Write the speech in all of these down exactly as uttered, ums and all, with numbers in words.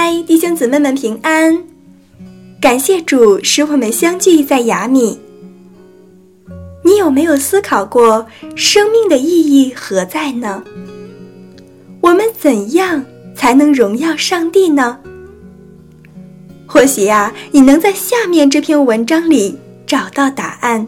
嗨，弟兄姊妹们平安！感谢主使我们相聚在雅米。你有没有思考过生命的意义何在呢？我们怎样才能荣耀上帝呢？或许呀、啊，你能在下面这篇文章里找到答案。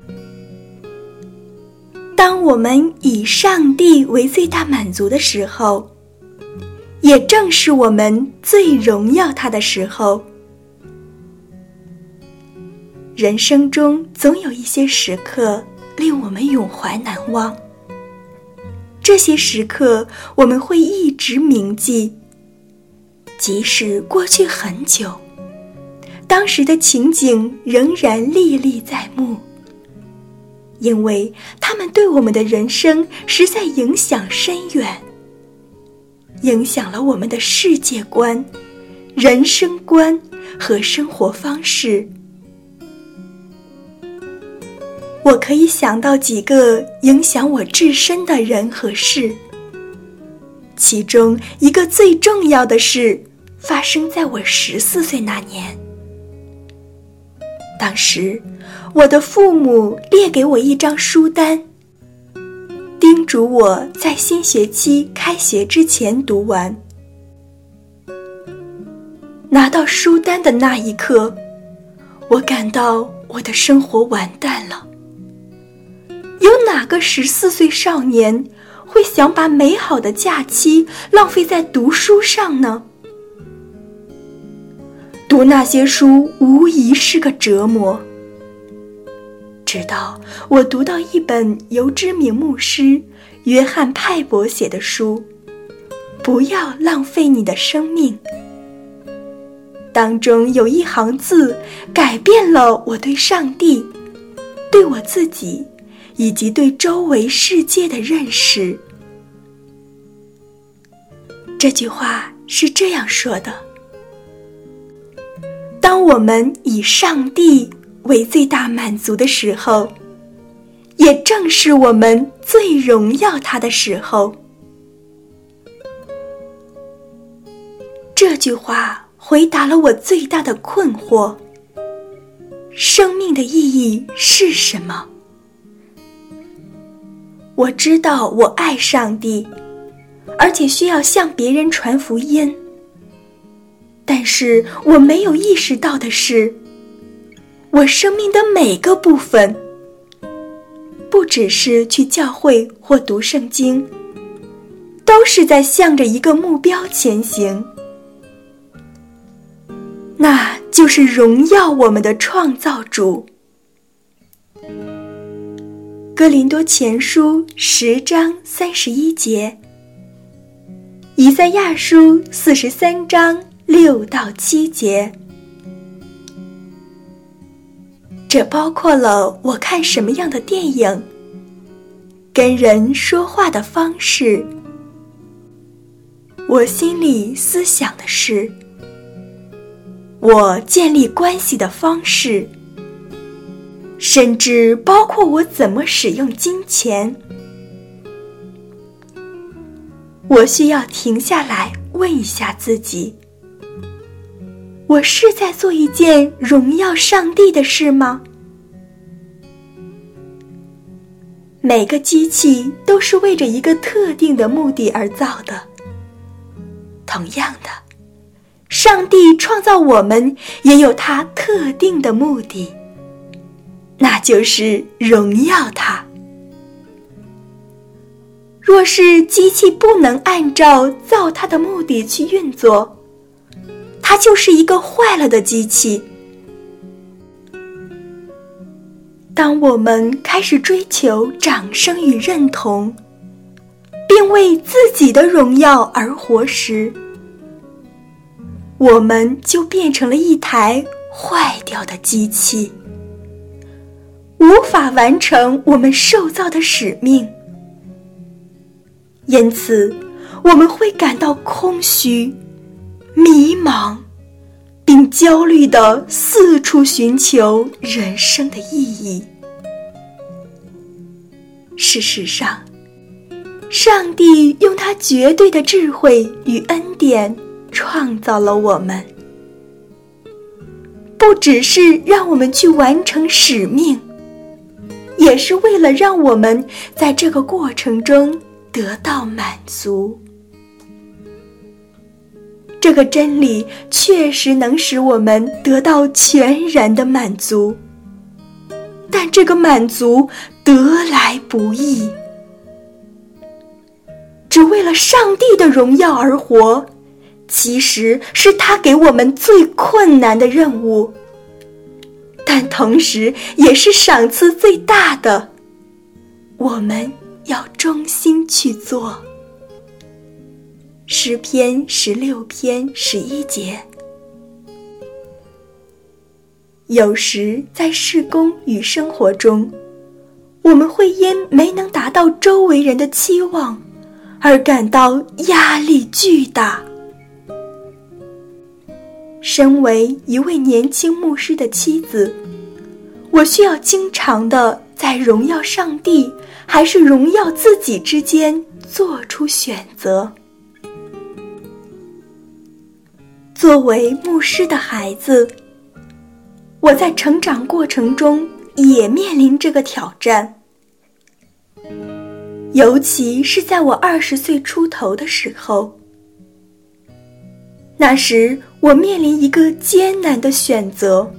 当我们以上帝为最大满足的时候，也正是我们最荣耀他的时候。人生中总有一些时刻令我们永怀难忘，这些时刻我们会一直铭记，即使过去很久，当时的情景仍然历历在目，因为它们对我们的人生实在影响深远，影响了我们的世界观、人生观和生活方式。我可以想到几个影响我至深的人和事，其中一个最重要的事发生在我十四岁那年。当时我的父母列给我一张书单，叮嘱我在新学期开学之前读完。拿到书单的那一刻，我感到我的生活完蛋了。有哪个十四岁少年会想把美好的假期浪费在读书上呢？读那些书无疑是个折磨。直到我读到一本由知名牧师约翰派伯写的书《不要浪费你的生命》，当中有一行字改变了我对上帝、对我自己以及对周围世界的认识。这句话是这样说的：当我们以上帝为最大满足的时候，也正是我们最荣耀他的时候。这句话回答了我最大的困惑：生命的意义是什么？我知道我爱上帝，而且需要向别人传福音，但是我没有意识到的是，我生命的每个部分，不只是去教会或读圣经，都是在向着一个目标前行，那就是荣耀我们的创造主。哥林多前书十章三十一节，以赛亚书四十三章六到七节。这包括了我看什么样的电影，跟人说话的方式，我心里思想的事，我建立关系的方式，甚至包括我怎么使用金钱。我需要停下来问一下自己，我是在做一件荣耀上帝的事吗？每个机器都是为着一个特定的目的而造的。同样的，上帝创造我们也有他特定的目的，那就是荣耀他。若是机器不能按照造它的目的去运作，它就是一个坏了的机器。当我们开始追求掌声与认同，并为自己的荣耀而活时，我们就变成了一台坏掉的机器，无法完成我们受造的使命。因此，我们会感到空虚、迷茫，并焦虑地四处寻求人生的意义。事实上，上帝用他绝对的智慧与恩典创造了我们，不只是让我们去完成使命，也是为了让我们在这个过程中得到满足。这个真理确实能使我们得到全然的满足，但这个满足得来不易。只为了上帝的荣耀而活，其实是他给我们最困难的任务，但同时也是赏赐最大的，我们要忠心去做。诗篇十六篇十一节。有时在事工与生活中，我们会因没能达到周围人的期望而感到压力巨大。身为一位年轻牧师的妻子，我需要经常地在荣耀上帝还是荣耀自己之间做出选择。作为牧师的孩子，我在成长过程中也面临这个挑战，尤其是在我二十岁出头的时候。那时我面临一个艰难的选择。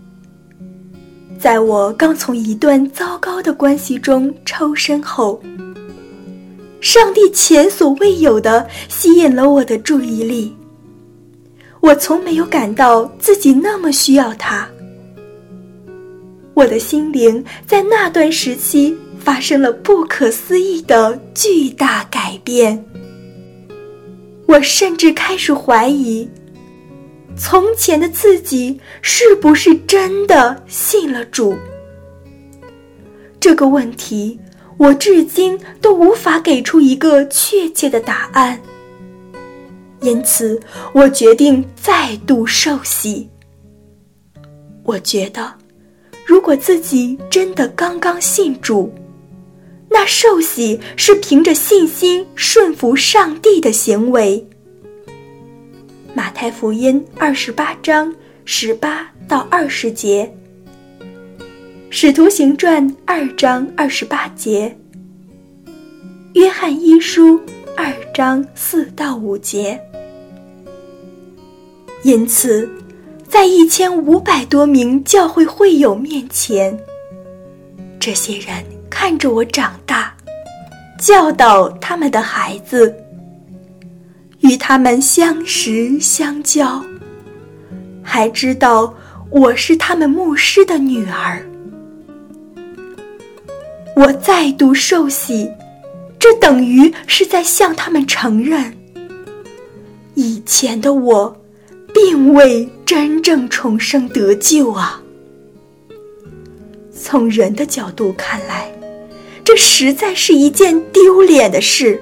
在我刚从一段糟糕的关系中抽身后，上帝前所未有地吸引了我的注意力。我从没有感到自己那么需要他。我的心灵在那段时期发生了不可思议的巨大改变。我甚至开始怀疑，从前的自己是不是真的信了主？这个问题，我至今都无法给出一个确切的答案。因此，我决定再度受洗。我觉得，如果自己真的刚刚信主，那受洗是凭着信心顺服上帝的行为。马太福音二十八章十八到二十节，使徒行传二章二十八节，约翰一书二章四到五节。因此，在一千五百多名教会会友面前，这些人看着我长大，教导他们的孩子，与他们相识相交，还知道我是他们牧师的女儿。我再度受洗，这等于是在向他们承认，以前的我并未真正重生得救啊！从人的角度看来，这实在是一件丢脸的事。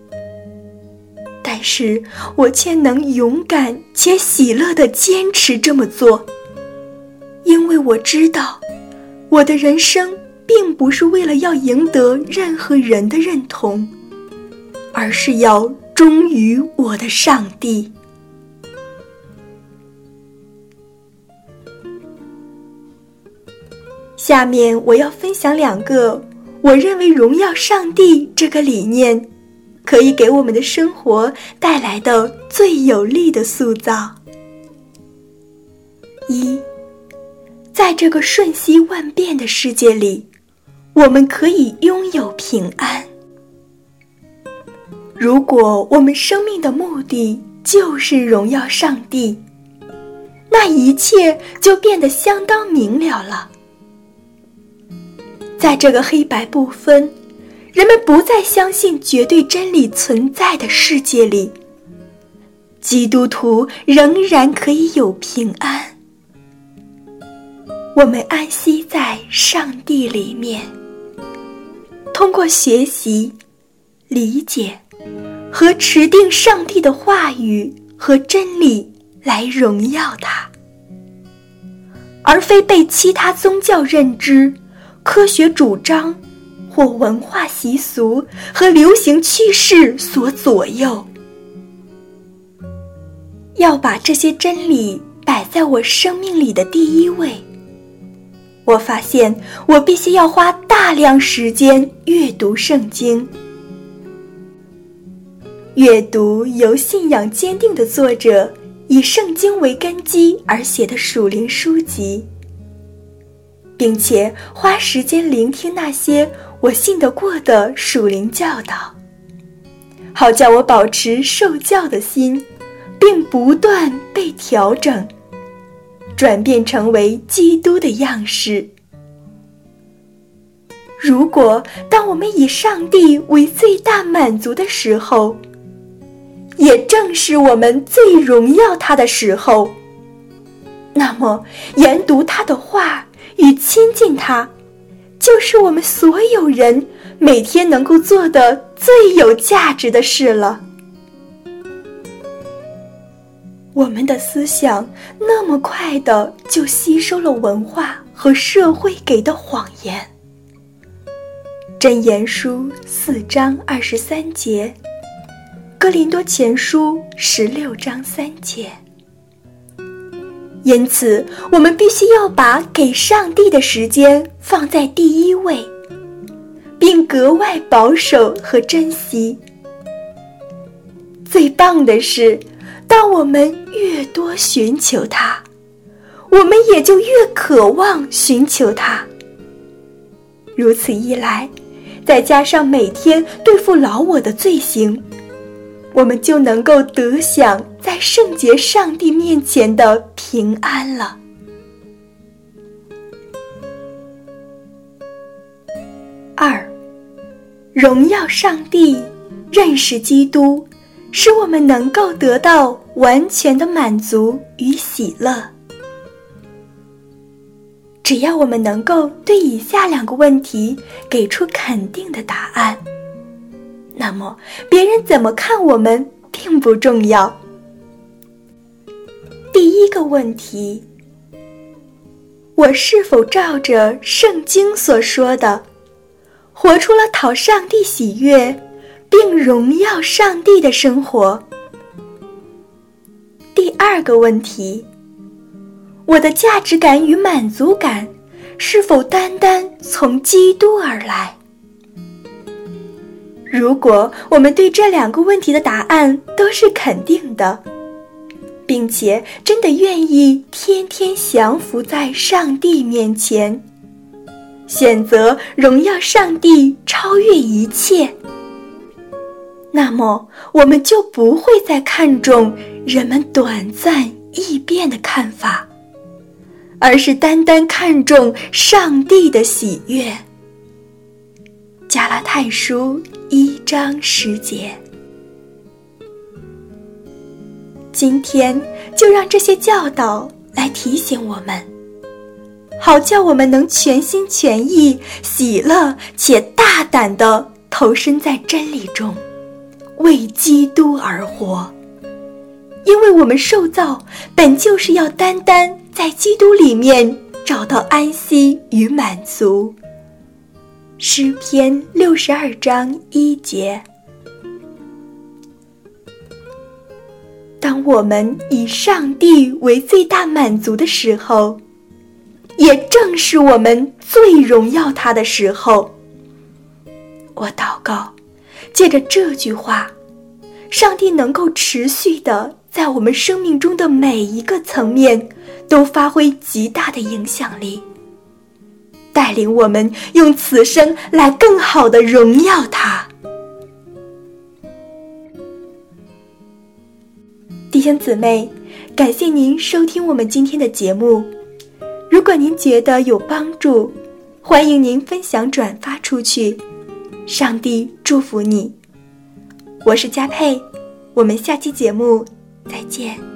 但是我却能勇敢且喜乐地坚持这么做，因为我知道，我的人生并不是为了要赢得任何人的认同，而是要忠于我的上帝。下面我要分享两个我认为荣耀上帝这个理念可以给我们的生活带来的最有力的塑造。一，在这个瞬息万变的世界里，我们可以拥有平安。如果我们生命的目的就是荣耀上帝，那一切就变得相当明了了。在这个黑白不分，人们不再相信绝对真理存在的世界里，基督徒仍然可以有平安。我们安息在上帝里面，通过学习、理解和持定上帝的话语和真理来荣耀他，而非被其他宗教认知、科学主张或文化习俗和流行趋势所左右。 要把这些真理摆在我生命里的第一位。我发现我必须要花大量时间阅读圣经，阅读由信仰坚定的作者以圣经为根基而写的属灵书籍，并且花时间聆听那些我信得过的属灵教导，好叫我保持受教的心，并不断被调整，转变成为基督的样式。如果当我们以上帝为最大满足的时候，也正是我们最荣耀他的时候，那么研读他的话与亲近他，就是我们所有人每天能够做的最有价值的事了。我们的思想那么快地就吸收了文化和社会给的谎言。箴言书四章二十三节，哥林多前书十六章三节。因此，我们必须要把给上帝的时间放在第一位，并格外保守和珍惜。最棒的是，当我们越多寻求他，我们也就越渴望寻求他。如此一来，再加上每天对付老我的罪行，我们就能够得享在圣洁上帝面前的平安了。二，荣耀上帝，认识基督，使我们能够得到完全的满足与喜乐。只要我们能够对以下两个问题给出肯定的答案，那么别人怎么看我们并不重要。第一个问题，我是否照着圣经所说的，活出了讨上帝喜悦并荣耀上帝的生活？第二个问题，我的价值感与满足感是否单单从基督而来？如果我们对这两个问题的答案都是肯定的，并且真的愿意天天降服在上帝面前，选择荣耀上帝超越一切，那么我们就不会再看重人们短暂易变的看法，而是单单看重上帝的喜悦。加拉太书一章十节。今天就让这些教导来提醒我们，好叫我们能全心全意、喜乐且大胆地投身在真理中，为基督而活。因为我们受造本就是要单单在基督里面找到安息与满足。诗篇六十二章一节。当我们以上帝为最大满足的时候，也正是我们最荣耀他的时候。我祷告，借着这句话，上帝能够持续地在我们生命中的每一个层面都发挥极大的影响力，带领我们用此生来更好地荣耀他。弟兄姊妹，感谢您收听我们今天的节目。如果您觉得有帮助，欢迎您分享转发出去。上帝祝福你。我是佳佩，我们下期节目再见。